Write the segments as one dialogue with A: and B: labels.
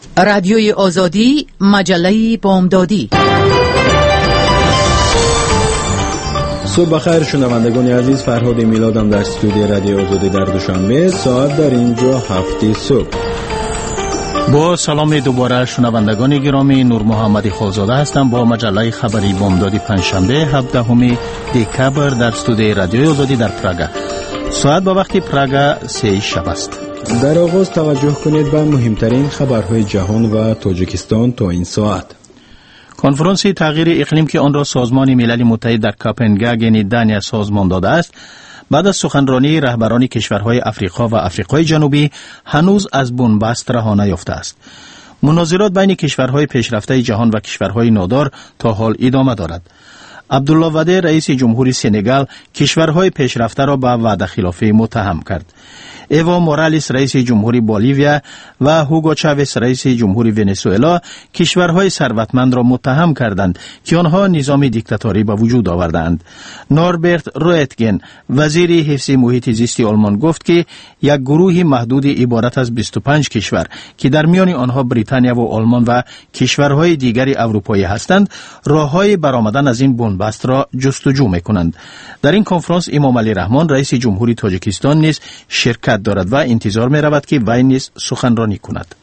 A: رادیوی آزادی، مجله بامدادی.
B: صبح بخیر شنوندگان عزیز، فرهاد میلادم در استودیو رادیو آزادی در دوشنبه. ساعت در اینجا 7 صبح.
C: با سلام دوباره شنوندگان گرامی، نور محمدی خالزاده هستم با مجله خبری بامدادی پنجشنبه 17 دکبر در استودیو رادیو آزادی در پراگ. ساعت با وقت پراگ 3 شب است.
B: در آغاز توجه کنید به مهمترین خبرهای جهان و تاجیکستان تا این ساعت.
C: کنفرانس تغییر اقلیم که آن را سازمان ملل متحد در کپنهاگن دانیا سازمان داده است، بعد از سخنرانی رهبران کشورهای افریقا و آفریقای جنوبی هنوز از بنبست رها نیافته است. مناظرات بین کشورهای پیشرفته جهان و کشورهای نادار تا حال ادامه دارد. عبدالله وده رئیس جمهوری سنگال کشورهای پیشرفته را به وعده خلافی متهم کرد. ایوا مورالیس رئیس جمهوری بولیویا و هوگو چاوز رئیس جمهوری ونزوئلا کشورهای ثروتمند را متهم کردند که آنها نظام دیکتاتوری به وجود آوردند. نوربرت رویتگن وزیر حفظ محیط زیست آلمان گفت که یک گروه محدود عبارت از 25 کشور که در میان آنها بریتانیا و آلمان و کشورهای دیگر اروپایی هستند، راههای برآمدن از این بنبست را جستجو می‌کنند. در این کنفرانس امام علی رحمان رئیس جمهوری تاجیکستان نیز شرکت دارد و انتظار می رود که وی نیز سخنرانی کند.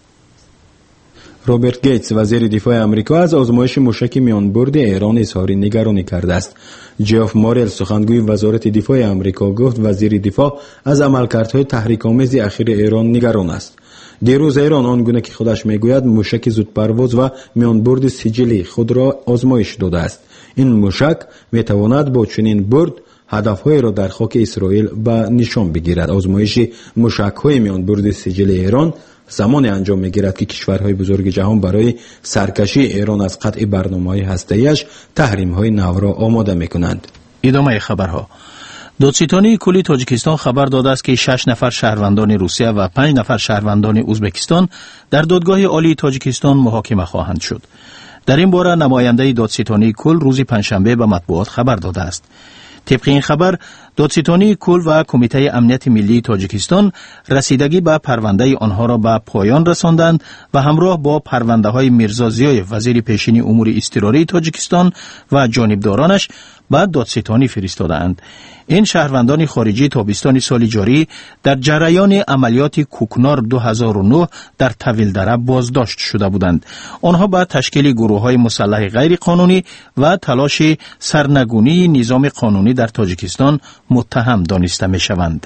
B: روبرت گیتس وزیر دفاع آمریکا از آزمایش موشک میانبرد ایران اظهار نگرانی کرده است. جف مورل سخنگوی وزارت دفاع آمریکا گفت وزیر دفاع از عملکردهای تحریک‌آمیز اخیر ایران نگران است. دیروز ایران آنگونه که خودش میگوید موشک زودپرواز و میانبرد سیجلی خود را آزمایش داده است. این موشک میتواند با چنین برد هدفهای را در خاک اسرائیل به نشان بگیرد. آزمایش موشک‌های میانبرد سیجل ایران زمان انجام می‌گیرد که کشورهای بزرگ جهان برای سرکشی ایران از قطع برنامه‌های هسته‌ایش تحریم‌های نو را آماده می‌کنند.
C: ادامه خبرها. دادستانی کلی تاجیکستان خبر داده است که 6 نفر شهروندان روسیه و 5 نفر شهروندان ازبکستان در دادگاه عالی تاجیکستان محاکمه خواهند شد. در این باره نماینده دادستانی کل روز پنجشنبه به مطبوعات خبر داده است. طبق این خبر، دادستانی کل و کمیته امنیت ملی تاجیکستان رسیدگی به پرونده آنها را به پایان رساندند و همراه با پرونده های میرزا زیایف وزیر پیشین امور اضطراری تاجیکستان و جانبدارانش به دادستانی فرستادند. این شهروندان خارجی تابستان سال جاری در جریان عملیات کوکنار 2009 در طویلدره بازداشت شده بودند. آنها به تشکیل گروه‌های مسلح غیر قانونی و تلاش سرنگونی نظام قانونی در تاجیکستان متهم دانسته می‌شوند.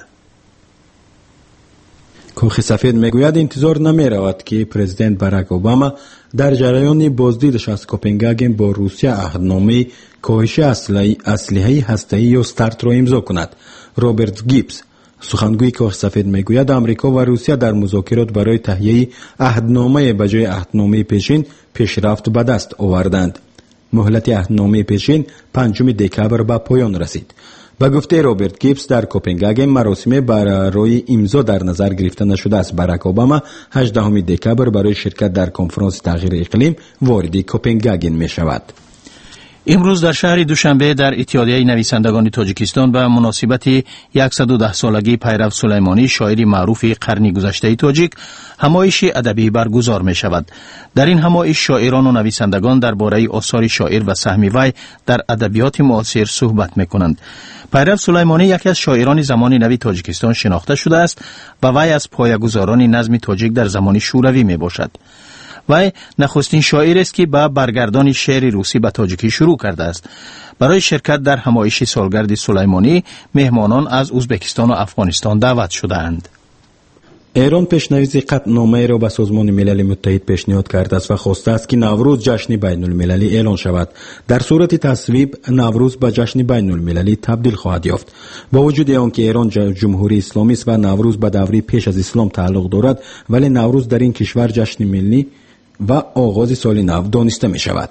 B: کاخ سفید میگوید انتظار نمی‌رود که پرزیدنت باراک اوباما در جریان بازدیدش از کپنهاگن با روسیه عهدنامه کاهش اسلحه هسته‌ای یا استارت را امضا کند. رابرت گیبز سخنگوی کاخ سفید میگوید آمریکا و روسیه در مذاکرات برای تهیه عهدنامه به جای عهدنامه پیشین پیشرفت به دست آوردند. مهلت عهدنامه پیشین 5 دکبر به پایان رسید. با گفته رابرت گیبز در کپنهاگن مراسم برای امضا در نظر گرفته نشده است. باراک اوباما 18 دکبر برای شرکت در کنفرانس تغییر اقلیم وارد کپنهاگن می شود.
C: امروز در شهر دوشنبه در اتحادیه نویسندگان تاجیکستان به مناسبت 110 سالگی پیرو سلیمانی شاعر معروف قرن گذشته تاجیک همایش ادبی برگزار می شود. در این همایش شاعران و نویسندگان درباره آثار شاعر و سهم وی در ادبیات معاصر صحبت می کنند. پیرو سلیمانی یکی از شاعران زمان نو تاجیکستان شناخته شده است و وی از پایه‌گذاران نظم تاجیک در زمان شوروی می باشد. وی نخستین شاعر است که با برگردان شعر روسی به تاجیکی شروع کرده است. برای شرکت در همایش سالگرد سلیمانی مهمانان از ازبکستان و افغانستان دعوت شده‌اند.
B: ایران پیشنهاد قطعنامه را به سازمان ملل متحد پیشنهاد کرده است و خواسته است که نوروز جشن بین المللی اعلان شود. در صورت تصویب نوروز به جشن بین المللی تبدیل خواهد یافت. با وجود آنکه ایران جمهوری اسلامی است و نوروز به دوره پیش از اسلام تعلق دارد، ولی نوروز در این کشور جشن ملی و آغاز سال نو دانسته می شود.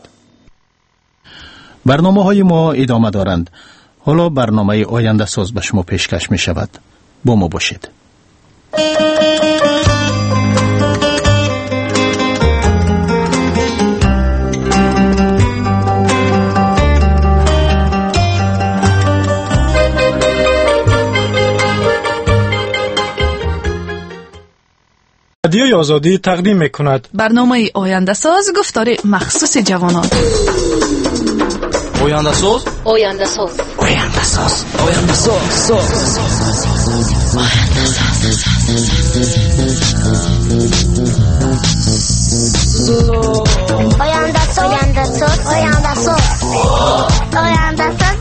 C: برنامه‌های ما ادامه دارند. حالا برنامه آینده ساز به شما پیشکش می شود. با ما باشید.
D: رادیو رادیوی آزادی تقدیم میکند.
E: برنامه آینده ساز گفتار مخصوص جوانان.
F: آینده ساز،
G: آینده ساز،
F: آینده ساز، آینده ساز،
G: آینده ساز، آینده ساز، آینده ساز، آینده ساز.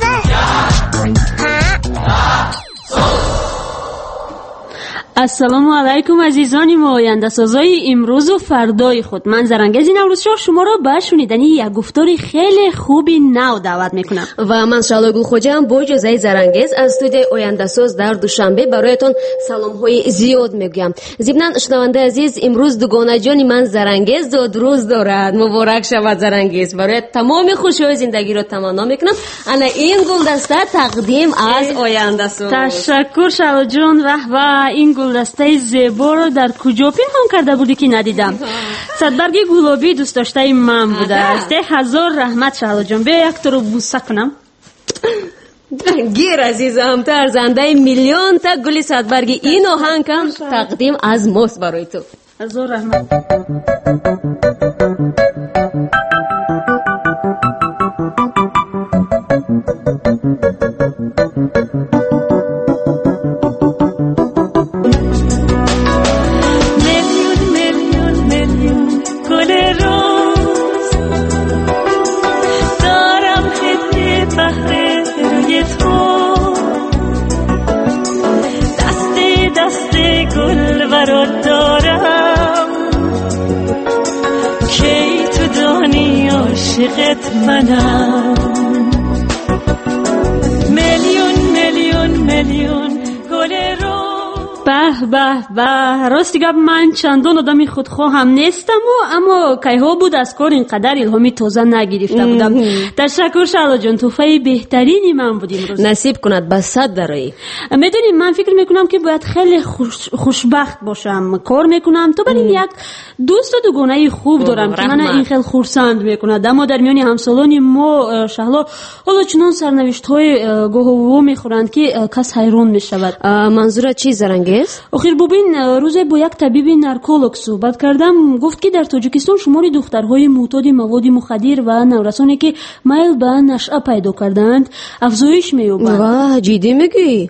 H: السلام علیکم عزیزان ما آینده سازای امروز و فردای خود. من زرنگز نوروزشاه شما را به شنیدنی یک گفتار خیلی خوبی نو دعوت میکنم
I: و من شعله گلخوجه با اجازه زرنگز از استودیوی آینده ساز در دوشنبه برایتان سلام های زیاد میگم. ضمن شنونده عزیز، امروز دوگانه جان من زرنگز زادروز دارد. مبارک شود زرنگز. برای تمام خوشی زندگی را تمنا میکنم. انا این گلدسته تقدیم از آینده ساز.
H: تشکر شعله جان. و این گلدسته زیبا رو در کجا پنهان کرده بودی که ندیدم؟ صدبرگ گلابی دوست داشته من بوده است. هزار رحمت شعله جان. بیا یک تو رو بوسه کنم.
I: گیر عزیزم، تو ارزنده میلیون تا گل صدبرگ این آهنگم تقدیم از ماست برای تو.
H: هزار رحمت.
J: عاشقت منم میلیون میلیون میلیون گل رو.
H: به به به، راستی گپ من چندان آدمی خودخواهم نیستم اما کیها بود از کار اینقدر الهامی تازه نگرفته بودم. تشکر شعله جان، توفه بهترینی من بود امروز.
I: نصیب کند به 100 درایی.
H: میدونی من فکر میکنم که باید خیلی خوشبخت باشم. کار میکنم تو برای یک دوست دوگانه خوب دارم که من این خیلی خرسند میکند. اما در میان همسالان ما شهلا حالا چنان سرنوشت های گوهو میخورند که کس حیران میشود.
I: منظورت چی زرنگز؟
H: آخر ببین، روز با یک طبیب نارکولوگ صحبت کردم. گفت که در تاجیکستان شمار دخترهای معتاد مواد مخدر و نورسانی که میل به نشأه پیدا کردند افزایش می‌یابند.
I: واه، جدی میگی؟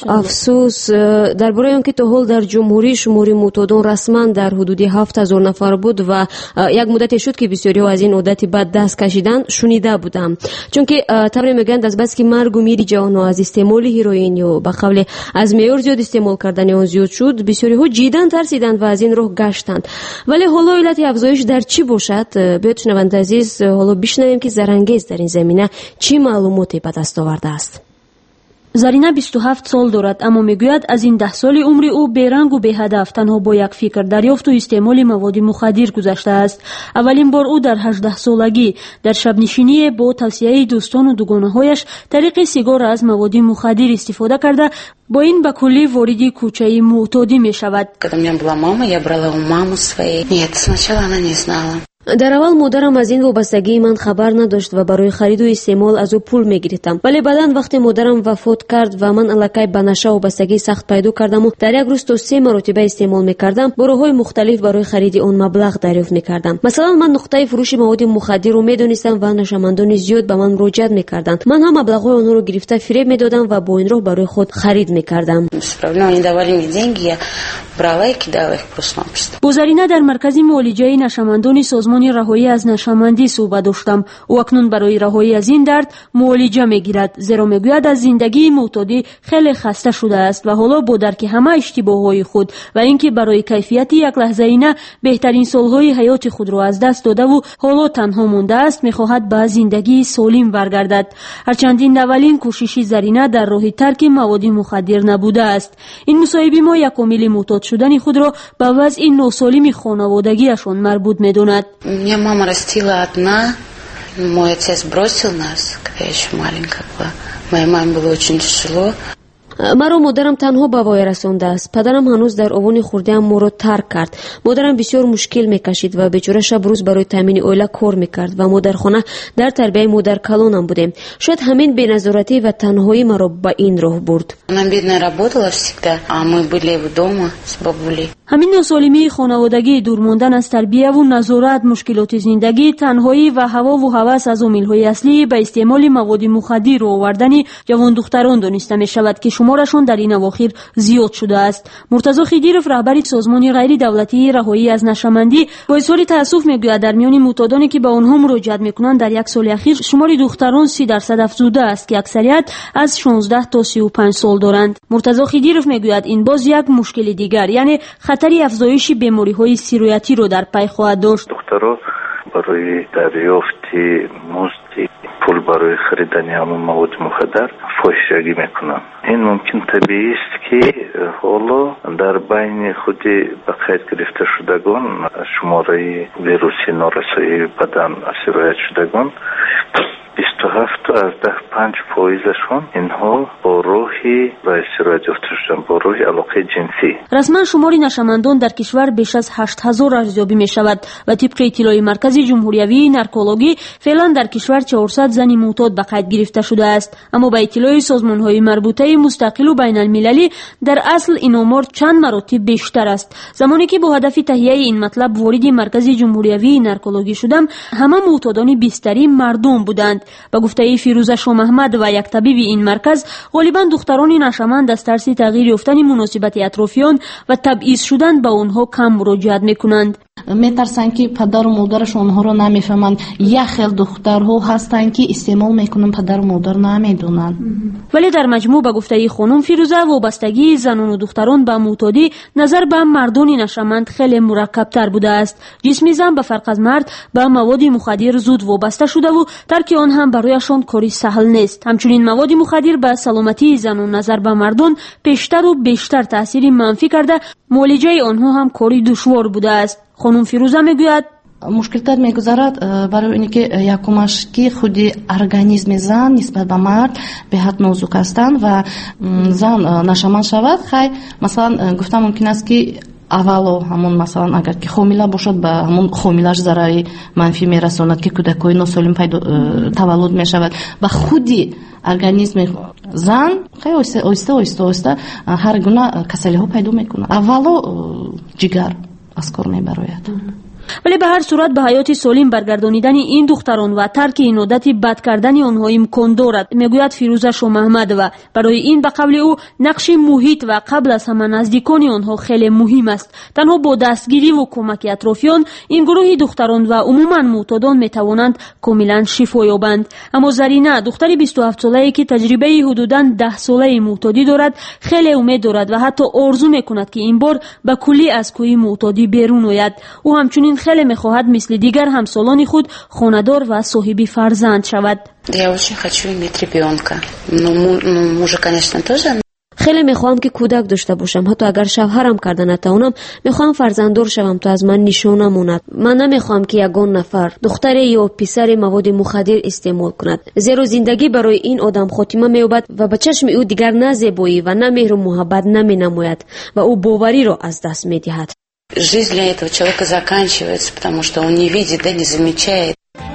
I: افسوس. درباره آنکه تا حال در جمهوری شمار معتادان رسما در حدود 7000 نفر بود و یک مدتی شد که بسیاری ها از این عادت بد دست کشیدند شنیده بودم. چون که طبعا میگن از بس که مرگ و میر جوانها از استعمال هیروئین یا به قول از معیار زیاد استعمال کردن اون زیاد شد، بسیاری ها جدیداً ترسیدند و از این راه گشتند. ولی حالا علت افزایش در چی باشد؟ بیاید شنونده عزیز حالا بشنویم که زرنگز در این زمینه چی معلوماتی به دست آورده است.
H: زرینه 27 سال دارد، اما میگوید از این 10 سال عمر او بیرنگ و بی‌هدف تنها با یک فکر دریافت و استعمال مواد مخدر گذشته است. اولین بار او در 18 سالگی در شب نشینی با توصیه دوستان و دوگانه‌هایش طریق سیگار از مواد مخدر استفاده کرده با این به کلی وارد کوچه معتادی می شود.
K: Когда у меня была мама, я брала у мамы своей. Нет, сначала она не знала.
I: در اول مادرم از این وابستگی من خبر نداشت و برای خرید و استعمال از او پول میگرفتم. ولی بعداً وقتی مادرم وفات کرد و من الکی به نشه وابستگی سخت پیدا کردم و در یک روز تا 3 مرتبه استعمال میکردم، با راه‌های مختلف برای خرید آن مبلغ دریافت میکردم. مثلا من نقطه فروش مواد مخدر رو میدونستم و نشمندان زیاد به من مراجعت میکردند. من هم مبلغ‌های آنها رو گرفته فریب میدادم و با این راه برای خود خرید میکردم.
H: بزرینه در مرکز معالجه نشمندان سازمان رهایی از نشمندی صحبت داشتم. او اکنون برای رهایی از این درد معالجه میگیرد، زیرا میگوید از زندگی معتادی خیلی خسته شده است و حالا با درک همه اشتباههای خود و اینکه برای کیفیت یک لحظه اینه بهترین سالهای حیات خود را از دست داده و حالا تنها مانده است، میخواهد به زندگی سالم برگردد. هرچند این اولین کوشش زرینه در راه ترک مواد مخدر نبوده است. این مصاحبه ما یک عامل معتاد شدن خود را به وضع ناسالم خانوادگیشان مربوط میداند.
K: Меня мама растила одна. Мой отец бросил нас, когда я еще маленькая была. Моей маме было очень тяжело.
I: مرا مادرم تنها به وای رسانده است. پدرم هنوز در آوان خورده‌ام ما را ترک کرد. مادرم بسیار مشکل میکشید و بیچاره شب روز برای تامین اوله کار میکرد و ما در خانه در تربیت مادر کلانم بودیم. شاید همین بی‌نظارتی و تنهایی مرا به این راه برد.
K: Она бедная работала всегда, а мы были дома с бабулей.
H: همین ناسالمی خانوادگی، دور ماندن از تربیت و نظارت، مشکلات زندگی، تنهایی و هوا و هوس از عامل‌های اصلی به استعمال مواد مخدر و آوردن جوان دختران دانسته می شود که شمارشان در این اواخر زیاد شده است. مرتضی خدیروف، رهبر سازمان غیر دولتی رهایی از نشهمندی، با اظهار تأسف میگوید در میان معتادانی که به آنها مراجعت میکنند در یک سال اخیر شمار دختران 30% افزوده است که اکثریت از 16 تا 35 سال دارند. مرتضی خدیروف میگوید این باز یک مشکل دیگر، یعنی خطری افزایش بیماری‌های سیرویتی رو در پی خواهد داشت.
L: دخترها برای دریافت مزد پول برای خریدن همون مواد مخدر فاحشگی میکنن. این ممکن طبیعی است که حالا در بین خود به قید گرفته شدگان شماره ویروسی نارسایی بدن سرایت شدگان 27 تا از 5% اینها با روحی رای سرایت یافته شدن، با روح علاقه جنسی.
H: رسما شمار نشهمندان در کشور بیش از 8000 ارزیابی می شود و طبق اطلاع مرکز جمهوری نارکولوژی فعلا در کشور 400 زن معتاد به قید گرفته شده است. اما با اطلاع سازمان‌های مربوطه مستقل و بین المللی در اصل این آمار چند مراتب بیشتر است. زمانی که با هدف تهیه این مطلب وارد مرکز جمهوری نارکولوژی شدم، همه معتادان بیستری مردم بودند. با گفته فیروزه شاه محمد و یک طبیب این مرکز، غالبا دختران نشهمند از ترس تغییر یافتن مناسبت اطرافیان و تبعیض شدن به آنها کم مراجعت میکنند.
M: میترسن که پدر و مادرش آنها رو نمیفهمند. یک خیل دخترها هستن که استعمال میکنن پدر و مادر نمیدونن.
H: ولی در مجموع به گفته خانم فیروزه، وابستگی زنان و دختران به معتادی نظر به مردان نشهمند خیلی مرکب تر بوده است. جسم زن به فرق از مرد به مواد مخدر زود وابسته شده و ترک آن هم برایشان کاری سهل نیست. همچنین مواد مخدر به سلامتی زنان نظر به مردان بیشتر و بیشتر تاثیر منفی کرده، معالجه آنها هم کاری دشوار بوده است. خانم فیروزه میگوید
M: مشکلات میگذارد برای اینکه یکمش که خودی ارگانیسم زن نسبت به مرد به حد نازک هستند و زن نشهمند شود. خیلی مثلا گفتم ممکن است که اولو همون مثلا اگر که حامله باشد به همون حامله‌اش ضرری منفی میرساند که کودکای ناسالم تولد میشود و خودی ارگانیسم زن خیلی آهسته هر گونه کسلی‌ها پیدا میکنه. اولو جگر از کار میبراید.
H: ولی به هر صورت به حیات سالم برگردانیدن این دختران و ترک این عادت بد کردن آنها امکان دارد، میگوید فیروزه شاه محمد، و برای این به قول او نقش محیط و قبل از همه نزدیکان آنها خیلی مهم است. تنها با دستگیری و کمک اطرافیان این گروه دختران و عموما معتادان میتوانند کاملا شفا یابند. اما زرینه، دختری 27 ساله‌ای که تجربه حدوداً 10 ساله معتادی دارد، خیلی امید دارد و حتی آرزو میکند که این بار به کلی از کوی معتادی بیرون آید. او همچنین خیلی میخواهد مثل دیگر همسالان خود خانه‌دار و صاحب فرزند شود.
K: Я очень хочу иметь ребенка. Но мужа, конечно, тоже.
I: خیلی میخوام که کودک داشته باشم. حتی اگر شوهرم کرده نتوانم، میخوام فرزنددار شوم تا از من نشانه ماند. من نمیخوام که یگان نفر دختر یا پسر مواد مخدر استعمال کند، زیرا زندگی برای این آدم خاتمه مییابد و به چشم او دیگر نه زیبایی و نه مهر و محبت نمینماید و او باوری را از دست میدهد.
K: Жизнь для этого человека заканчивается, потому что он не видит, да, не замечает.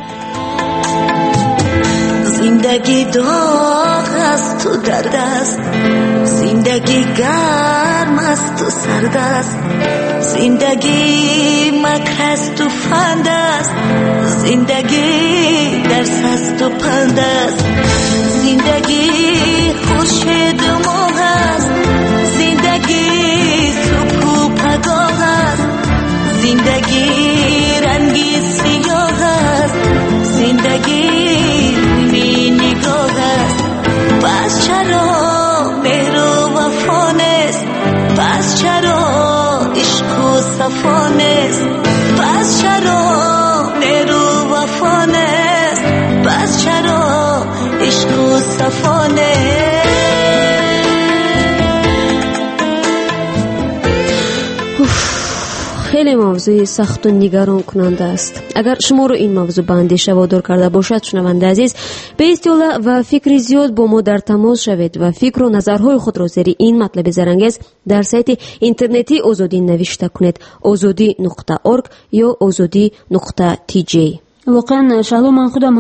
J: زندگی داغ است تو درد است، زندگی گرم است تو سرد است، زندگی مکر است تو فند است، زندگی درس است تو پند است، زندگی خورشید و ماه است، زندگی صبح و پگاه است، زندگی رنگی سیاه است، زندگی می نگاه است. پس چرا مهر و وفا نیست؟ پس چرا عشق و صفا نیست؟ پس چرا مهر و وفا نیست؟ پس چرا عشق و صفا نیست؟
I: خیلی خیلی موضوع سخت و نگران کننده است. اگر شما رو این موضوع به اندیشه وادار کرده باشد شنونده عزیز، به اطلاع و فکر زیاد با ما در تماس شوید و فکر و نظرهای خود را زیر این مطلب زرانگیز در سایت اینترنتی آزادی نوشته کنید، azadi.org یا azadi.tj.
H: واقعا شهلا، من خودم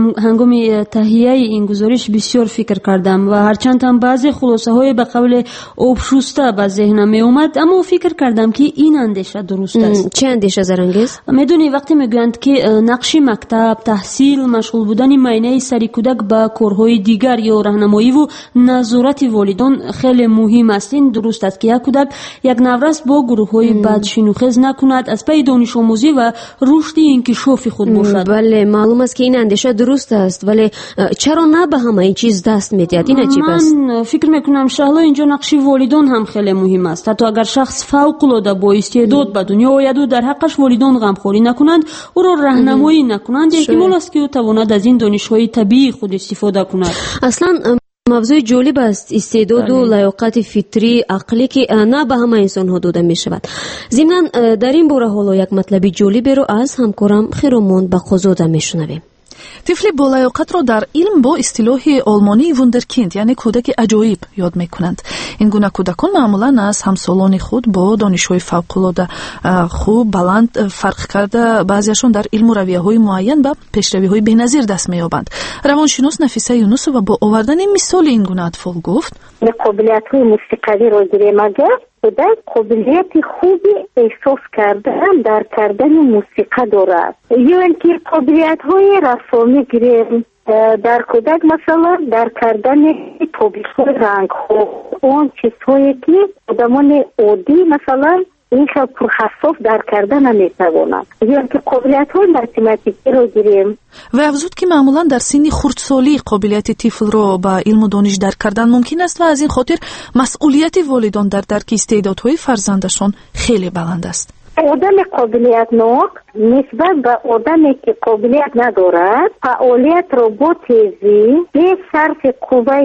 H: هنگام تهیه این گزارش بسیار فکر کردم و هرچند هم بعضی خلاصه های به قول آبشوسته به ذهنم می اومد، اما فکر کردم که این اندیشه درست است.
I: چه اندیشه زرانگیز؟
H: میدونی وقتی میگویند که نقش مکتب، تحصیل، مشغول بودن معنی سری کودک به کارهای دیگر یا راهنمایی و نظارت والدان خیلی مهم است. این درست است که یک کودک یک نورس با گروه‌های بد شنوخیز نکند، از پی دانش آموزی و رشد انکشاف خود باشد.
I: بله، معلوم است که این اندیشه درست است، ولی چرا نه به همه این چیز دست میدهد؟ این عجیب است.
H: من فکر میکنم شهلا اینجا نقش والدان هم خیلی مهم است. حتی اگر شخص فوق العاده با استعداد به دنیا آید و در حقش والدان غمخوری نکنند، او را راهنمایی نکنند، احتمال است که او تواند از این دانش‌های طبیعی خود استفاده کند.
I: اصلا موضوع جالب است، استعداد و لیاقت فطری عقلی که نه به همه انسان ها داده می شود. ضمناً در این باره حالا یک مطلب جالبی رو از همکارم خیرامون بقازاده می شنویم.
E: طفل با لیاقت را در علم با اصطلاح آلمانی ووندرکیند یعنی کودک عجایب یاد میکنند. این گونه کودکان معمولا از همسالان خود با دانش‌های فوق‌العاده خوب بلند فرق کرده بعضیشان در علم و رویه‌های معین به پیشروی‌های بی‌نظیر دست می‌یابند. روانشناس نفیسه یونسова با آوردن مثال این گونه اطفال گفت:
N: قابلیت‌های موسیقی را گیریم اگر کودک قابلیت خوبی احساس کردن در کردن موسیقی دارد، یا اینکه قابلیت‌های رسامی گیریم در کودک، مثلا در کردن تابلوهای رنگ‌ها، اون چیزهایی که آدمان عادی مثلا این که پرحساس در کردن نمیتوانند، یا اینکه قابلیت‌های متماتیکی رو گیریم.
E: و افزود که معمولا در سن خردسالی قابلیت طفل را به علم و دانش درک کردن ممکن است و از این خاطر مسئولیت والدان در درک استعدادهای فرزندشان خیلی بلند است.
N: آدم قابلیت ناک نسبت به آدمی که قابلیت ندارد فعالیت را با تیزی به صرف قوه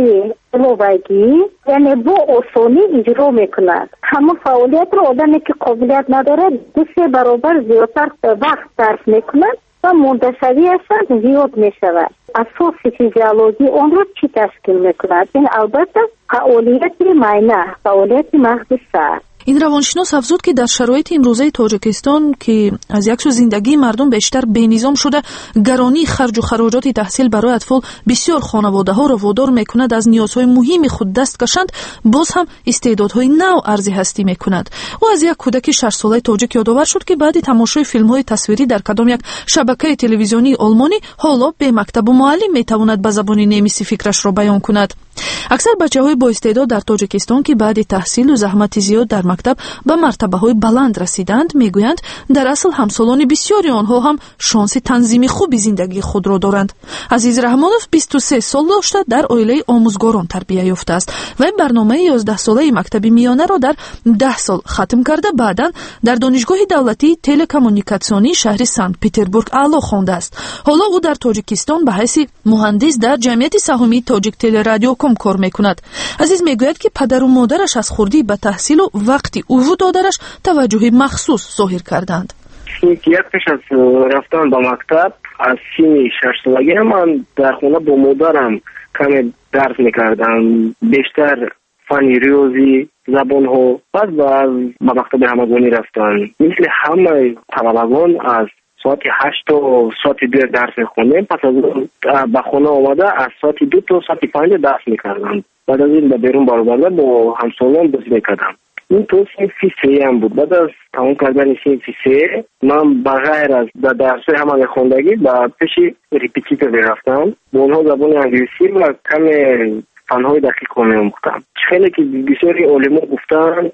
N: علاوگی یعنی با آسانی اجرا میکند. همون فعالیت را آدمی که قابلیت ندارد 2 برابر زیادتر وقت صرف میکند و مدت‌شویش زیاد میشود. اساس فیزیولوژی آن را چی تشکیل میکند؟ این البته فعالیت معنی، فعالیت مغز سر.
E: این روانشناس افزود که در شرایط امروزه تاجیکستان که از یک سو زندگی مردم بیشتر بینظام شده، گرانی خرج و خراجات تحصیل برای اطفال بسیار خانواده‌ها را وادار می‌کند از نیازهای مهم خود دست کشند، باز هم استعدادهای نو ارزی هستی می‌کند. او از یک کودک 6 ساله تاجیک یادآور شد که بعد تماشای فیلم‌های تصویری در کدام یک شبکه تلویزیونی آلمانی حالا به مکتب و معلم می‌تواند به زبان نیمیسی فکرش را بیان کند. اکثر بچه‌های با استعداد در تاجیکستان که بعد تحصیل و زحمت زیاد در مکتب به مرتبه‌های بلند رسیدند میگویند در اصل همسالان بسیاری آنها هم شانس تنظیم خوبی زندگی خود را دارند. عزیز رحمانوف 23 سال داشته، در عائله آموزگاران تربیت یافته است و این برنامه 11 ساله مکتب میانه را در 10 سال ختم کرده بعداً در دانشگاه دولتی تلکومونیکاسیونی شهر سنت پتربورگ اعلی خوانده است. حالا او در تاجیکستان به حیث مهندس در جمعیت سهامی تاجیک تلرادیوکوم کار میکند. عزیز میگوید که پدر و مادرش از خردی به تحصیل و وقتی او و دادرش توجه مخصوص ظاهر کردند.
O: یک پیش از رفتن به مکتب از سن 6 سالگی من در خونه با مادرم کمی درس میکردم، بیشتر فن ریاضی، زبان ها. بعد به مکتب همگانی رفتن مثل همه طلبگان از ساعت 8 تا ساعت 2 درس میخوندیم، پس از به خونه آمده از ساعت 2 تا ساعت 5 درس میکردم. بعد از این به بیرون برآورده با همسالان بازی میکردم. این تو صنف 3 هم بود. بعد از تمام کردن صنف 3 من بغیر از درس‌های همه خوندگی به پیش ریپیتیتور رفتم، با اونها زبان انگلیسی و کم فن‌های دقیق رو می‌آموختم. خیلی که بسیاری علما گفتند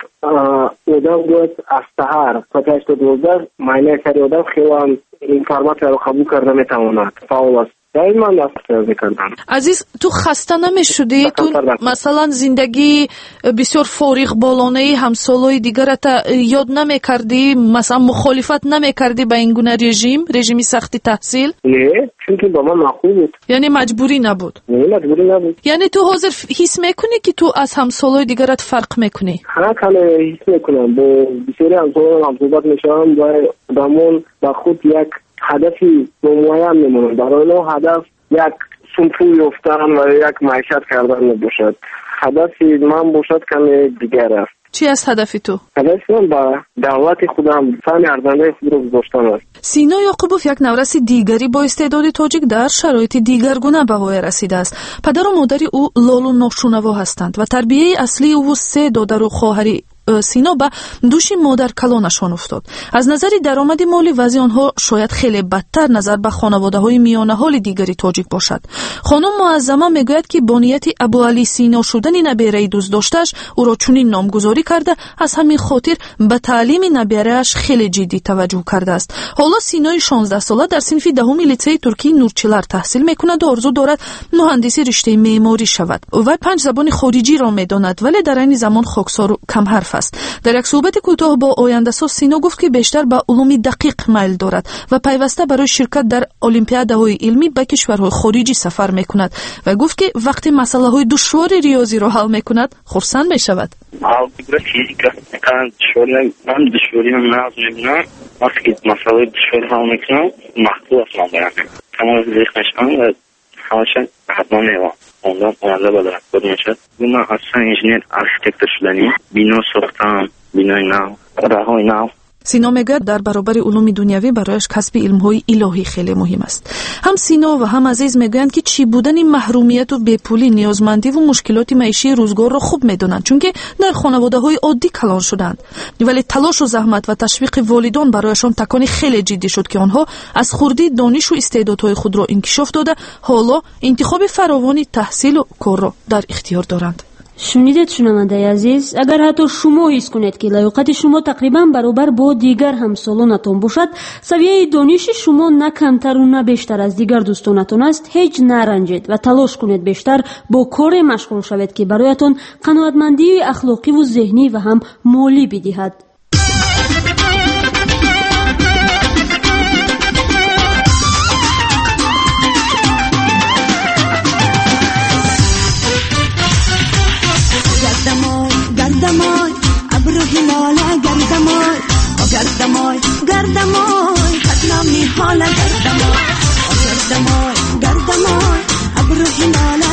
O: آدم باید از سحر ساعت 8 تا 12 معنی سری آدم خیلی هم این فرمت رو قبول کرده میتواند، فعال است. دائما دست میکردم.
E: عزیز تو خسته نمیشدی؟ تو مثلا زندگی بسیار فارغ بالانه همسالای دیگرت یاد نمیکردی؟ مثلا مخالفت نمیکردی با این گونه رژیم سختی تحصیل؟
O: نه، چون با من معقول بود.
E: یعنی مجبوری نبود؟
O: نه، مجبوری نبود.
E: یعنی تو حاضر حس میکنی که تو از همسالای دیگرت فرق میکنی؟
O: ها، کاملا حس میکنم. با بسیاری همسالان صحبت میشم و آدمون با خود یک هدفی معین میمونن. برای اون هدف یک سنفو یافتن و یک معیشت کردن نباشد. هدفی من باشد کمی دیگر است.
E: چی است هدفی تو؟
O: هدفی من با دعوت خودم فن ارزنده خود رو گذاشتن است.
E: سینا یعقوبوف یک نورس دیگری با استعداد تاجیک در شرایط دیگرگونه به وای رسیده است. پدر و مادر او لالو ناشونوا هستند و تربیه اصلی او 3 دادر و خواهری سینا به دوش مادر کلانشان افتاد. از نظر درآمد مالی وضع آنها شاید خیلی بدتر نظر به خانواده‌های میانه حال دیگری تاجیک باشد. خانم معظمه میگوید که با نیت ابوعلی سینا شدن نبیره دوست داشتش او را چنین نامگذاری کرده، از همین خاطر به تعلیم نبیره‌اش خیلی جدی توجه کرده است. حالا سینای 16 ساله در صنف دهم لیسه ترکی نورچلر تحصیل میکند و آرزو دارد مهندسی رشته معماری شود. او 5 زبان خارجی را میداند ولی در این زمان خاکسار و کم حرف است. در یک صحبت کوتاه با آینده ساز سینا گفت که بیشتر به علوم دقیق میل دارد و پیوسته برای شرکت در المپیادهای علمی به کشورهای خارجی سفر میکند و گفت که وقتی مسئله‌های دشوار ریاضی را حل میکند خرسند میشود.
P: الگوی فیزیک من دشواری ناز میبینم. وقتی مسئله دشوار حل میکنم محبوب اصلا برم تمام ذهنشان و همشان حتما میوام ondan oynada olarak görmüşet. Buna aslında injiner architector şudani. Bino ساختم، بینای نو، راههای نو.
E: سینا میگه در برابر علوم دنیوی برایش کسب علم‌های الهی خیلی مهم است. هم سینا و هم عزیز میگویند که چی بودن محرومیت و بیپولی، نیازمندی و مشکلات معیشی روزگار را خوب میدونند چون که در خانواده‌های عادی کلان شدند. ولی تلاش و زحمت و تشویق والدان برایشان تکانی خیلی جدی شد که آنها از خردی دانش و استعدادهای خود را انکشاف داده حالا انتخاب فراوانی تحصیل و کار را در اختیار دارند.
H: شنیدید شنونده عزیز، اگر حتی شما حس کنید که لیاقت شما تقریبا برابر با دیگر همسالانتان باشد، سویه دانش شما نه کمتر و نه بیشتر از دیگر دوستانتان است، هیچ نرنجید و تلاش کنید بیشتر با کار مشغول شوید که برایتان قناعتمندی اخلاقی و ذهنی و هم مالی بدهد.
J: گردمای خدنامی حالا گردمای ابرو هلالا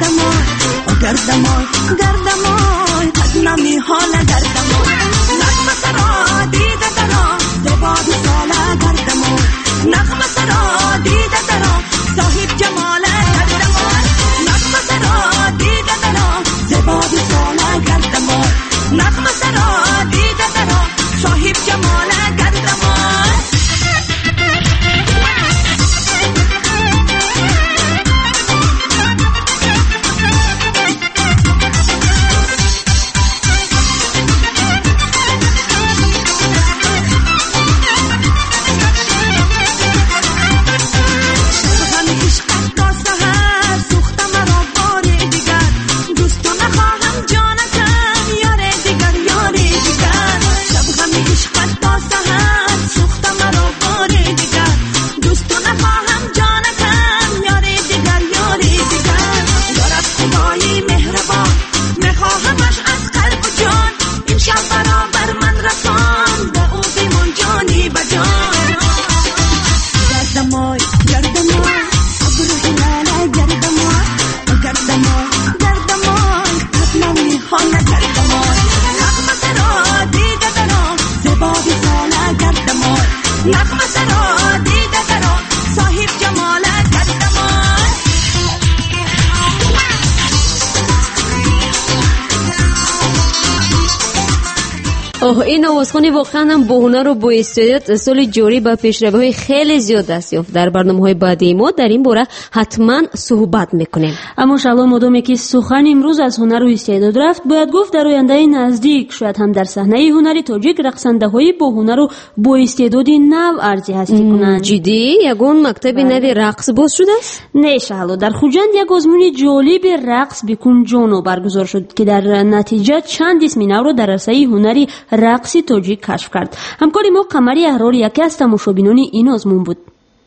J: گردمای خدنامی حالا گردمای نغمه سرا دیده درا زباد سالا گردمای نغمه سرا دیده درا صاحب جمالا گردمای نغمه سرا دیده درا زباد سالا گردمای نغمه سرا دیده درا صاحب جمالا
I: این نوازخوانی واقعا هم با هنر و با استعداد سال جاری به پیشروی‌های خیلی زیاد دست یافت. در برنامه‌های بعدی ما در این باره حتما صحبت میکنیم.
H: اما شالا مدام که سخن امروز از هنر و استعداد رفت، باید گفت در آینده نزدیک شاید هم در صحنه هنری تاجیک رقصنده‌های با هنر و با استعداد نو ارزی هستی کنند.
I: جدی یگون مکتب نوی رقص باز شده است؟
H: نه شالا، در خوجند یک آزمون جالب رقص بکن جانو برگزار شد که در نتیجه چند اسم نو را در عرصه هنری رقصی تاجیک کشف کرد. همکاری ما قمری احرار یکی از تماشابینان این آزمون بود.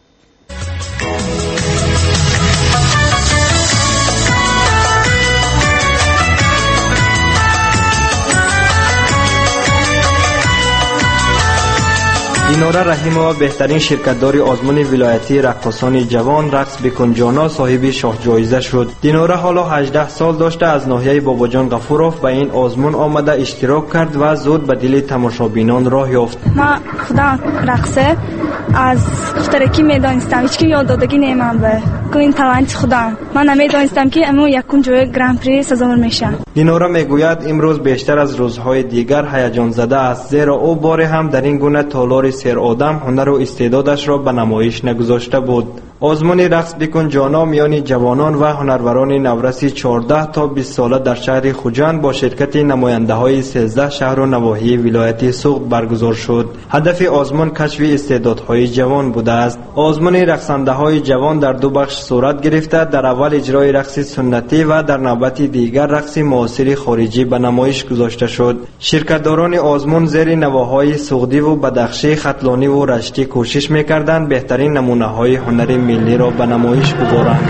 Q: دیناره رحیمова بهترین شرکتدار آزمون ولایتی رقاصان جوان رقص بکن جانا صاحب شاه جایزه شد. دیناره حالا 18 سال داشته از ناحیه باباجان غفورов به این آزمون آمده اشتراک کرد و زود به دل تماشابینان راه یافت.
R: من خودم رقصه از خطرکی میدانستم، هیچ کی یاد دادگی نمی‌ام به این تالنت خودم. من نمیدانستم که امو یکم جای گرند پری سزاوار میشه.
Q: دیناره میگوید امروز بیشتر از روزهای دیگر هیجان زده است، زیرا او باره هم در این گونه تالار سر آدم هنر و استعدادش را به نمایش نگذاشته بود. آزمون رقص بکن جانا میان جوانان و هنروران نورسی 14 تا 20 ساله در شهر خوجند با شرکت نماینده های 13 شهر و نواحی ولایت سوخت برگزار شد. هدف آزمون کشف استعدادهای جوان بوده است. آزمون رقصنده های جوان در دو بخش صورت گرفته، در اول اجرای رقص سنتی و در نوبت دیگر رقص معاصر خارجی به نمایش گذاشته شد. شرکتداران آزمون زیر نواهای سوختی و بدخشی، ختلانی و رشتی کوشش می‌کردند بهترین نمونه‌های هنر ملی را به نمایش گذارند.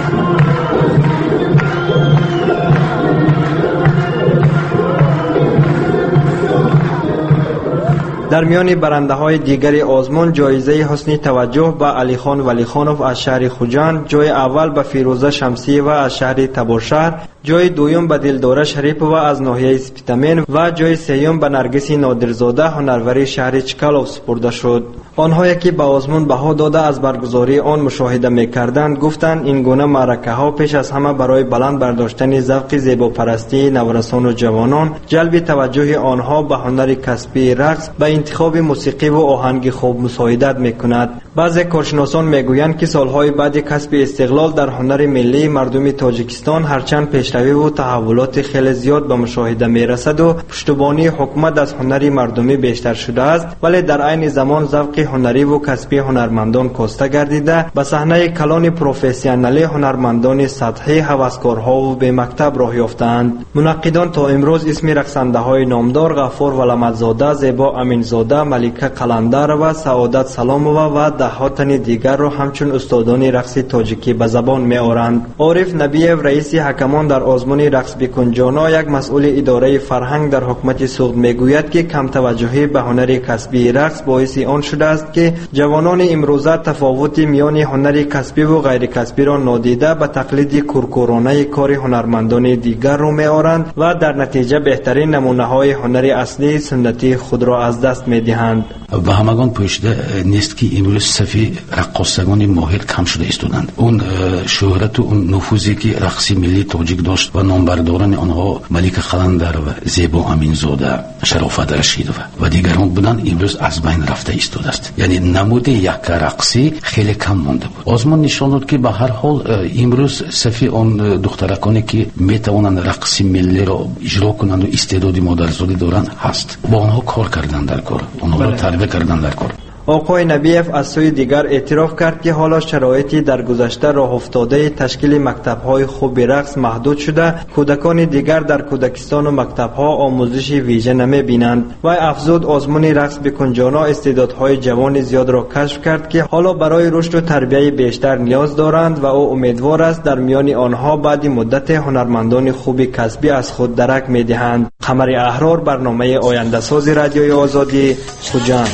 Q: در میان برنده های دیگر آزمون جایزه حسنی توجه به علی خان ولی خانوف از شهر خوجند، جای اول به فیروزه شمسی و از شهر تبارشهر، جای دوم به دلداره شریپова از ناحیه سپیتامین و جای سوم به نرگس نادرزاده هنروری شهر چکالوف سپرده شد. آنهایی که به آزمون بها داده از برگزاری آن مشاهده می‌کردند گفتند این گونه معرکه‌ها پیش از همه برای بلند برداشتن ذوق زیباپرستی نورسان و جوانان، جلب توجه آنها به هنر کسبی رقص، به انتخاب موسیقی و آهنگ خوب مساعدت می‌کند. بعضی کارشناسان می‌گویند که سالهای بعد کسب استقلال در هنر ملی مردم تاجیکستان هرچند پیشروی و تحولات خیلی زیاد به مشاهده می‌رسد و پشتیبانی حکومت از هنر مردمی بیشتر شده است، ولی در عین زمان ذوق هنری و کسبی هنرمندان کاسته گردیده به صحنه کلان پروفسیونالی هنرمندان سطحی هوسکارها و به مکتب راه یافتند. منقدان تا امروز اسم رقصنده‌های نامدار غفور ولمتزاده، زیبا امینزاده، ملیکه قلندر و سعادت سلامова و ده تن دیگر را همچون استادان رقص تاجیکی به زبان می‌آورند. عارف نبیев رئیس حکمان در آزمون رقص بکن جانا، یک مسئول اداره فرهنگ در حکومت سوخت میگوید که کم توجهی به هنر کسبی رقص باعث آن شده است که جوانان امروزه تفاوت میان هنر کسبی و غیر کسبی را نادیده به تقلید کورکورانه کار هنرمندان دیگر رو می‌آورند و در نتیجه بهترین نمونه‌های هنر اصلی سنتی خود را از دست می‌دهند.
S: و همگان پوشیده نیست که امروز صفی رقاصگان ماهر کم شده ایستادند. اون شهرت و اون نفوذی که رقص ملی تاجیک داشت و نامبرداران آنها ملیک قلندر و زیبا امینزاده، شرافت رشید و دیگران بودند، امروز از بین رفته ایستاده است. یعنی نمود یک رقصی خیلی کم مانده بود. آزمون نشان داد که به هر حال امروز صفی اون دخترکانی که میتوانند رقص ملی را اجرا کنند و استعداد مادرزادی دارند هست. با آنها کار کردن در کار، آنها را تربیت کردن در کار.
Q: آقای نبیев از سوی دیگر اعتراف کرد که حالا شرایطی در گذشته راه افتاده تشکیل مکتب‌های خوب رقص محدود شده، کودکان دیگر در کودکستان و مکتب‌ها آموزش ویژه نمی‌بینند. و افزود آزمون رقص بکن جانا استعدادهای جوان زیاد را کشف کرد که حالا برای رشد و تربیت بیشتر نیاز دارند و او امیدوار است در میان آنها بعد مدت هنرمندان خوب کسبی از خود درک می‌دهند. قمری احرار، برنامه آینده ساز رادیوی آزادی، خوجند.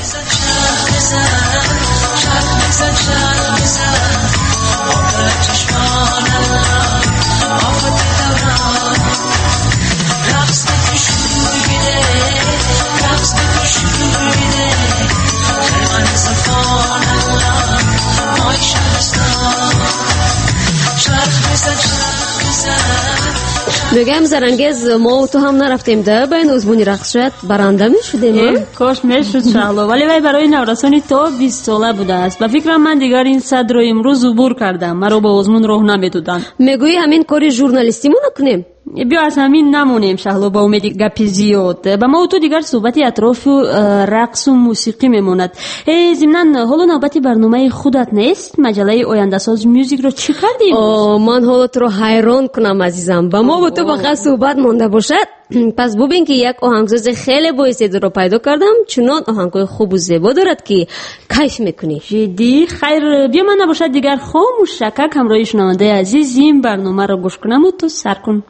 J: Shut
I: بگم زرنگز ما و تو هم نرفتیم ده به این ازمونی رقص شد برنده می شدیم.
H: کاش می شد شهلا، ولی وی برای نورسانی تا 20 ساله بوده است. به فکرم من دیگر این صد رو امروز عبور کردم، مرا با ازمون راه نمیدودن.
I: میگویی همین کاری ژورنالیستی مو نکنیم؟
H: بیا از همین نمونیم شهلا، با امید گپی زیاد. به ما و تو دیگر صحبتی اطراف رقص و موسیقی میموند. ضمناً حالا نوبتی برنامه خودت نیست؟ مجله آینده ساز میوزیک رو چی کردیم؟
I: من حالا تو رو حیران کنم عزیزم. با ما و تو فقط صحبت مونده باشد. پس ببین که یک آهنگساز خیلی بااستعداد رو پیدا کردم، چنان آهنگای خوب و زیبا دارد که کیف میکنی.
H: جدی؟ خیر بیا من نباشد دیگر خاموش شکک همراه شنونده عزیز این برنامه رو گوش کنم و تو سر کن.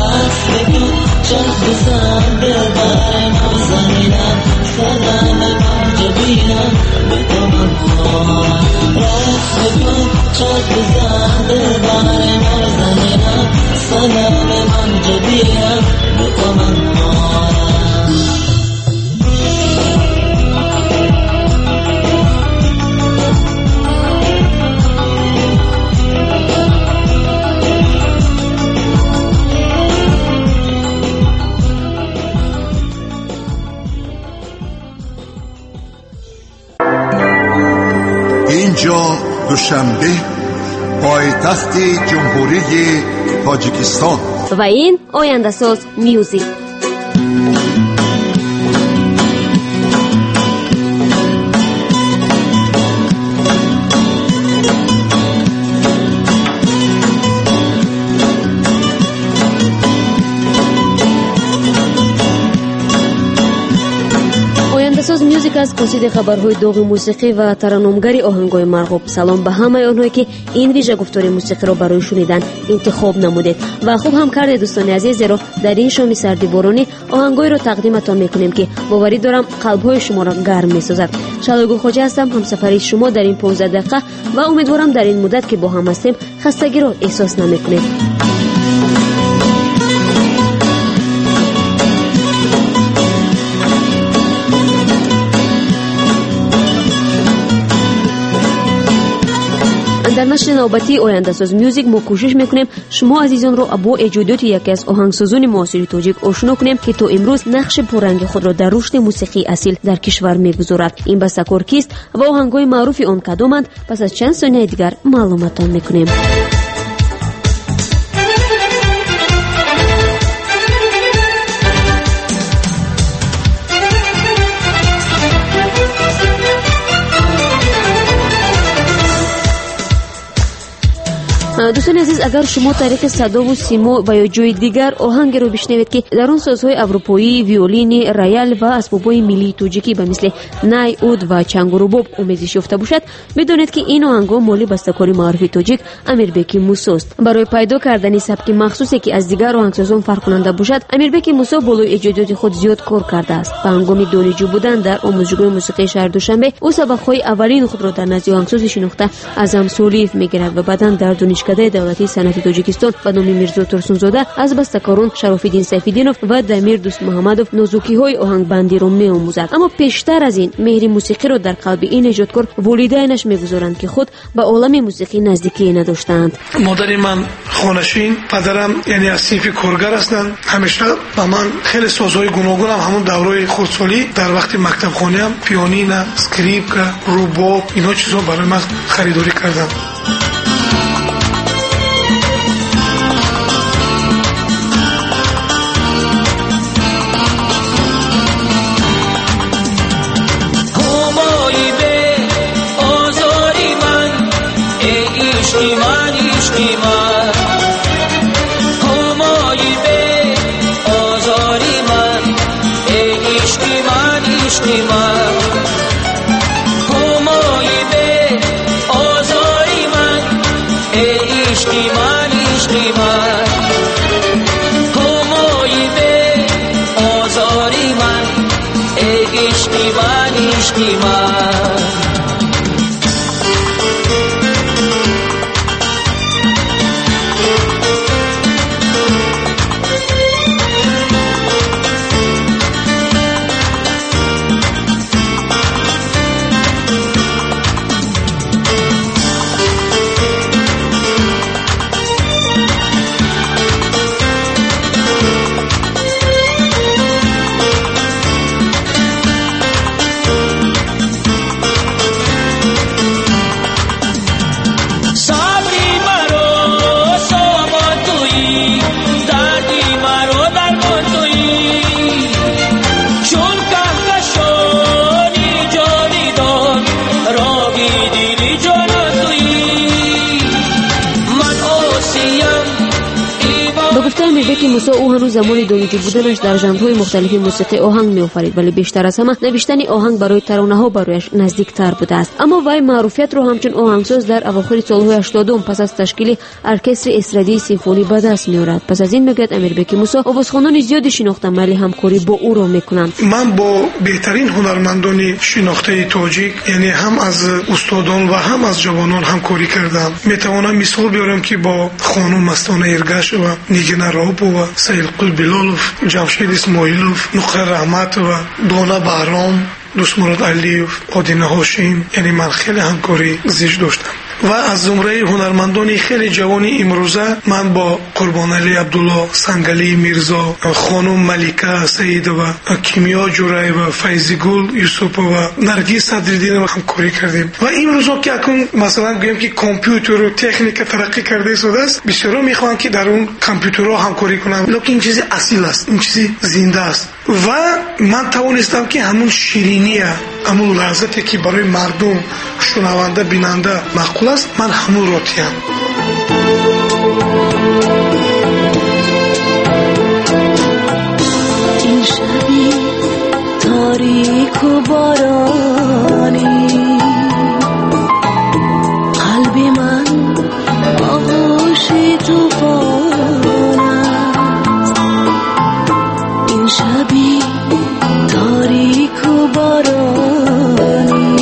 T: اینجا دوشنبه پایتخت جمهوری تاجیکستان
I: و این آینده ساز میوزیک. ساز میوزیک از قصید خبرهای داغ موسیقی و ترانه‌گری آهنگای مرغوب. سلام به همه آنهایی که این ویژه گفتار موسیقی را برای شنیدن انتخاب نمودید و خوب هم کردید دوستان عزیز، زیرا در این شام سردی بارانی آهنگایی را تقدیمتان میکنیم که باوری دارم قلب‌های شما را گرم میسازد. شادو خوجا هستم، همسفری شما در این 15 دقیقه و امیدوارم در این مدت که با هم هستیم خستگی را احساس نمیکنید. در نشر نوبتی آینده ساز میوزیک ما کوشش میکنیم شما عزیزان رو با ایجادات یکی از آهنگسازان معاصر تاجیک آشنا کنیم که تا امروز نقش پررنگ خود را در رشد موسیقی اصیل در کشور میگذارد. این بسته‌کار کیست و آهنگای معروف آن کدامند؟ پس از چند ثانیه دیگر معلوماتتان میکنیم. دوستان عزیز، اگر شما طریق صدا و سیما و یا جای دیگر آهنگ رو بشنوید که در اون سازهای اروپایی، ویولین، ریال و اسبابهای ملی تاجیکی به مثل نای، اود و چنگ و رباب آمیزش یافته باشد، بدانید که این آهنگ‌ها مال بسته‌کار معروف تاجیک امیربک موسی است. برای پیدا کردن سبک مخصوصی که از دیگر آهنگسازان فرق کننده باشد، امیربک موسی بالای ایجادات خود زیاد کار کرده است. به هنگام دانشجو بودن در آموزشگاه موسیقی شهر دوشنبه، او سبق‌های اولین خود را در نزد آهنگساز شناخته اعظم سولیف می‌گیرد و بعداً در دانشکده دولتی صنعتی تاجیکستان به نام میرزا ترسونزاده از بسته‌کاران شراف‌الدین سیف‌الدینوف و دمیر دوست محمدوف نازوکی‌های آهنگبندی را می‌آموزد. اما پیشتر از این مهر موسیقی را در قلب این ایجادکار والدینش می‌گذارند که خود به عالم موسیقی نزدیکی نداشتند.
U: مادر من خانشین، پدرم یعنی از صنف کارگر هستند. همیشه با من خیلی سازهای گوناگون هم همون دورای خردسالی در وقت مکتب خانه هم پیانین، اسکریپک، رباب اینا چیزا برای من خریداری کردند.
I: امیربک موسی او هنوز زمان دانشجو بودنش در ژانرهای مختلف موسیقی آهنگ می‌آفرید، ولی بیشتر از همه نوشتن آهنگ برای ترانه‌ها برایش نزدیک‌تر بوده است. اما وی معروفیت را همچون آهنگساز در اواخر سال‌های 80 پس از تشکیل ارکستر استرادی سیمفونی به دست می‌آورد. پس از این میگوید امیربک موسی آوازخوانان زیادی شناختم ولی همکاری با او را می‌کنند.
U: من با بهترین هنرمندان شناخته تاجیک، یعنی هم از استادان و هم از جوانان همکاری کردم. میتوانم مثال بیارم که با خانم مستانه ایرگاش و نیگینا رابو و سیلقل بلالوف، جمشید اسماعیلوف، نقره رحمت و دانا بهرام، دوست مراد علیوف، آدینه هاشم، یعنی من خیلی همکاری زیاد داشتم. و از زمره هنرمندان خیلی جوانی امروزه من با قربان علی عبدالله، سنگلی میرزا، خانم ملیکه سعید و کیمیا جورای و فیضی گل یوسف و نرگس صدرالدین همکاری کردیم. و امروزا که اکنون مثلا گویم که کامپیوتر و تکنیک ترقی کرده شده است، بسیارا میخوان که در اون کامپیوترها همکاری کنم، لیکن این چیز اصیل است، این چیز زنده است. و من توانستم که همون شیرینی، همون لذتی که برای مردم شنونده بیننده معقول است، من همون رو تیم.
J: این شبی تاریک و بارانی، قلبی من آغوش توفان است. این شبی تاریک و بارانی،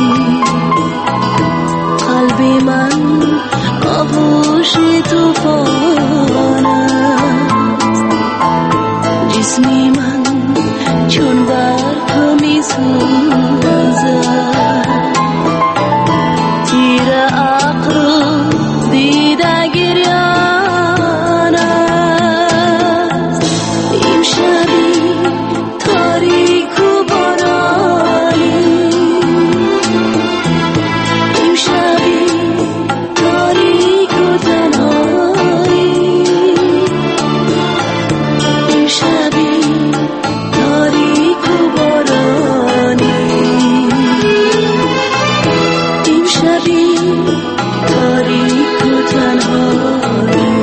J: قلبی من آغوش توفان است. جسمی من چون برق می‌سوزد، تیر عقل دیده گریان است. این شبی تاریک و بارانی، این شبی تاریک و تنهایی، این شبی تاریک و بارانی، این شبی تاریک و تنهایی.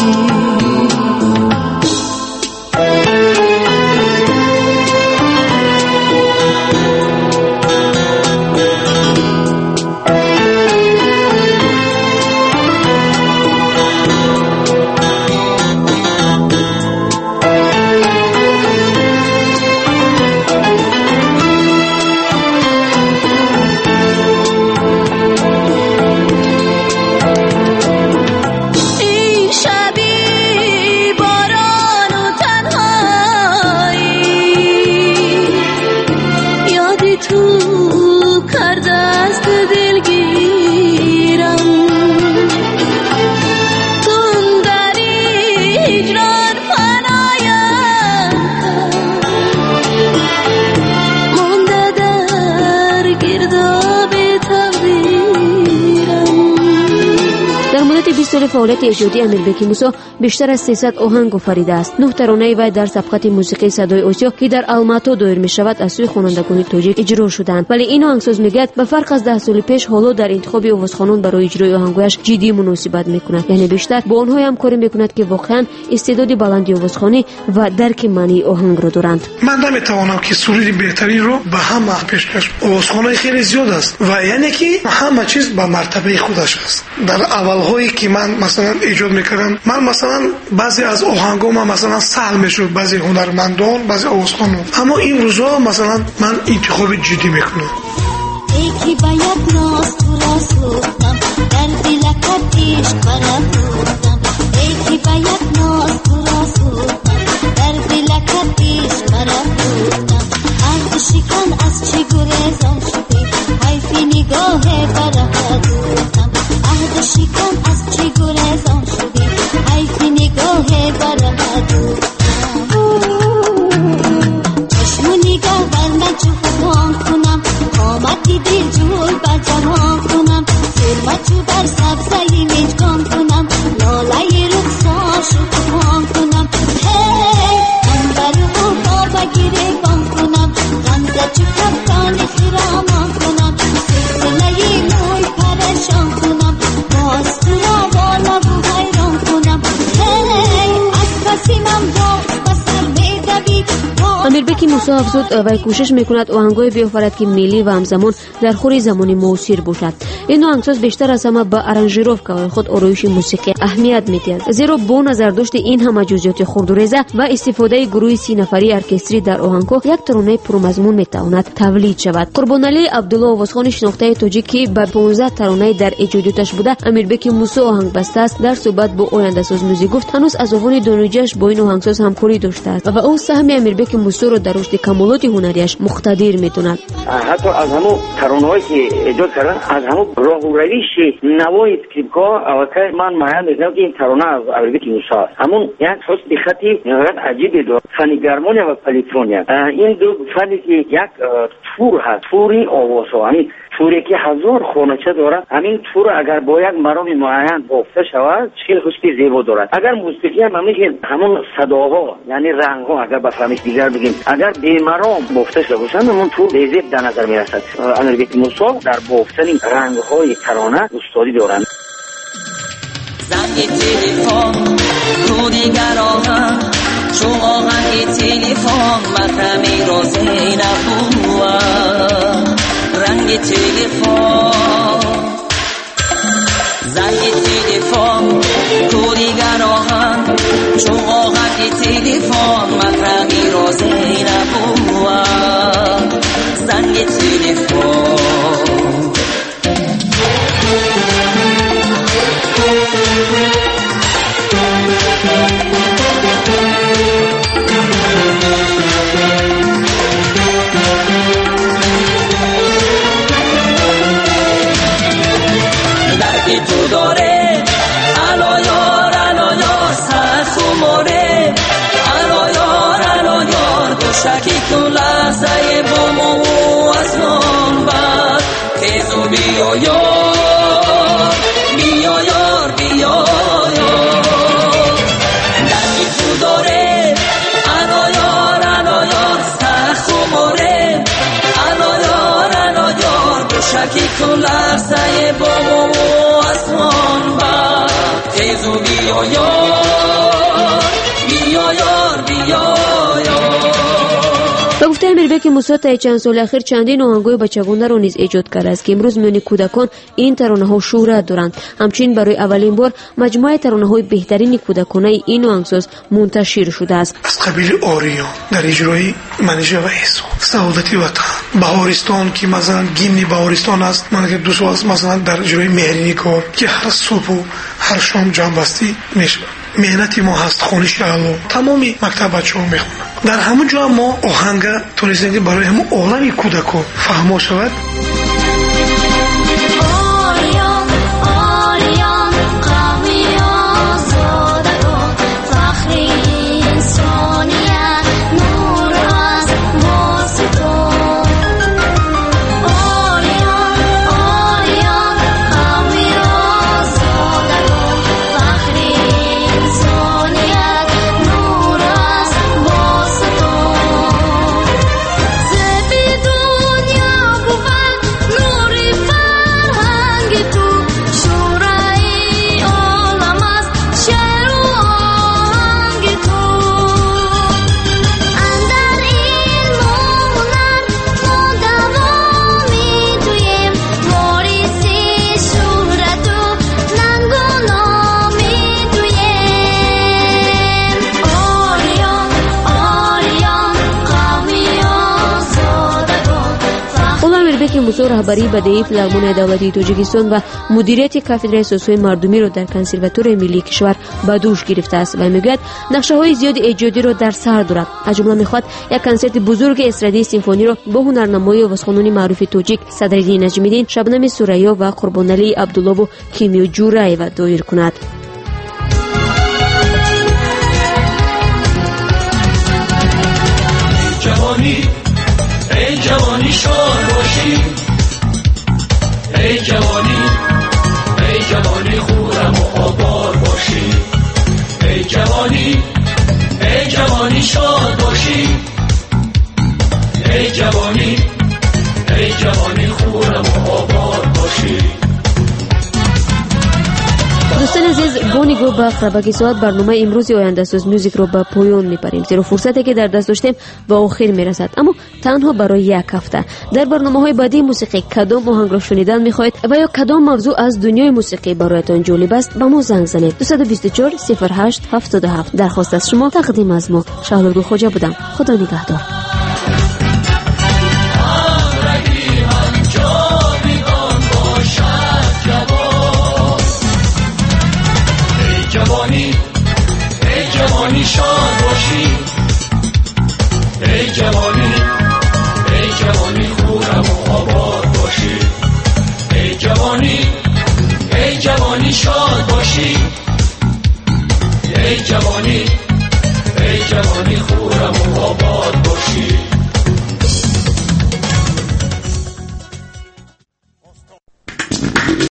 J: این شبی باران و تنهایی، یادی تو کرده است دلگیرم. تون در هجران فنایم مانده در گرداب تقدیرم.
I: در مدت 20 سال فعالیت ایجادی امیربک موسی بیشتر از 300 آهنگ آفریده است. 9 ترانه وی در سبقت موسیقی صدای آسیا که در الماتا دایر می شود از سوی خوانندگان تاجیک اجرا شدند. ولی این آهنگساز میگوید به فرق از 10 سال پیش حالا در انتخاب آوازخوانان برای اجرای آهنگایش جدی مناسبت میکند، یعنی بیشتر با آنها همکاری میکند که واقعا استعداد بلندی آوازخوانی و درک معنی آهنگ را دارند.
U: من نمیتوانم که سرود بهترین رو به همه پیشکش. آوازخوانای خیلی زیاد است و یعنی که همه چیز به مرتبه خودش است. در اولهایی که من مثلا ایجاد میکردم، من مثلا بعضی از آهنگام مثلا سهل میشد، بعضی هنرمندان، بعضی آوازخوانان، اما این روزا مثلا من انتخاب جدی میکنم.
J: یکی باید ناز تو را سوختم، در دلکت عشق برم بودم. یکی باید ناز تو را سوختم، در دلکت عشق برم بودم. عهد شکن از چی گریزان شدی، حیفی نگاه برم بودم. عهد شکن از چی گریزان شدی، حیفی نگاه برم بودم. چشم و نگاه بر من چو خودم کنم، قامتی دل جول با جوان
I: امیربک موسی افزود و کوشش میکند آهنگای بیافرد که ملی و همزمان در خور زمانی معاصر باشد. این آهنگساز بیشتر از همه با آرانژیروفکا خود آرایش موسیقی اهمیت میدهد، زیرا با نظر داشت این همه جزئیات خردوریزه و استفاده گروه 30 نفری ارکستری در آهنگها یک ترانه پرمضمون میتواند تولید شود. قربانعلی عبدالله آوازخان شناخته تاجیکی با 15 ترانه در ایجاداتش بوده امیربک موسی آهنگ بسته است. در صحبت با آینده ساز موزیک گفت هنوز از آوان دانوجهش با این آهنگساز همکاری داشته است و او سهم امیربک موسی را در رشد کمالات هنریش مقتدر میداند.
A: حتی از همون ترانه‌هایی که ایجاد کردن، از همون راه و روش نوای اسکریپت‌ها اوقات من معلوم می‌کنم که این ترانه از امیربک موسی است. همون یک حسن خطی نهایت عجیبی داره، فن گرمونیا و پلیتونیا. این دو فنی که یک تور هست، توری آوازها، همین توری که هزار خانچه دارد، همین تور اگر با یک مرام معین بافته شود خیلی خوشی زیبا دارد. اگر موسیقی هم همون صداها یعنی رنگ‌ها اگر به فهمش دیگر بگیم اگر بی مرام بافته شده باشند همون تور لذت در نظر میرسد. امیربک موسی در بافتن رنگ‌های ترانه استادی دارند.
F: زنگ تلفن تو دیگر آهن چون آهنگ تلفن مطرمی را زینب رنگ تلفن زنگ تلفن تو دیگر آهن چون آهنگ تلفن مطرمی را زینب زنگ تلفن تو داره الا یار سخو ماره الا یار دوشکی تو لحظه با مو از من بعد تیزو بیا یار بیا یار دنی تو داره الا یار سخو ماره الا یار دوشکی تو لحظه با مو آسمان با تیزو بیا یار
I: با گفته امیربک موسی تا چند سال اخیر چندین آهنگای بچگانه را نیز ایجاد کرده است که امروز میان کودکان این ترانه‌ها شهرت دارند. همچنین برای اولین بار مجموعه ترانه‌های بهترین کودکانه این آهنگساز منتشر شده است.
U: از قبیل آریان در اجرای منیژه و احسان، سعادتی وطن، بهارستان که مثلا گیمنی بهارستان است، من که دوست است مثلا در اجرای مهرینی کار که هر صبح و هر شام جنبستی میشه. مهنتی ما هست خونش علو تمامی مکتب بچه‌ها میخونن. در همون جا ما آهنگ تونستیم برای همون عالم کودکان فهمو شود.
I: امیربک موسی رهبری بدهی فیلارمونی دولتی تاجیکستان و مدیریت کافدرای سازهای مردمی را در کنسرواتوار ملی کشور به دوش گرفته است و میگوید نقشه‌های زیاد ایجادی را در سر دارد. از جمله میخواد یک کنسرت بزرگ استرادی سیمفونی را با هنرنمای آوازخوانان معروف تاجیک صدرالدین نجمیدین، شبنم سوریا و قربانعلی عبدالله و کیمیو جورایو دایر کند.
J: ای جوانی شاد باشی، ای جوانی خورم و آبار باشی، ای جوانی شاد باشی، ای جوانی خورم و آبار باشی.
I: دوستان شنوندگان عزیز، گونیگو با قرباکی ساعت برنامه امروزی آینده سوز میوزیک رو به پایان میبریم، زیرا فرصتی که در دست داشتیم به آخر میرسد، اما تنها برای یک هفته. در برنامه‌های بعدی موسیقی کدام آهنگ را شنیدن میخواهید و یا کدام موضوع از دنیای موسیقی برایتان جالب است، به ما زنگ زنید. 224 08 77. درخواست از شما، تقدیم از ما. شهلالگو خوجا بودم. خدا نگهدار.
F: جوانی شاد باشی، ای جوانی خورم و آباد باشی، ای جوانی شاد باشی، ای جوانی خورم و آباد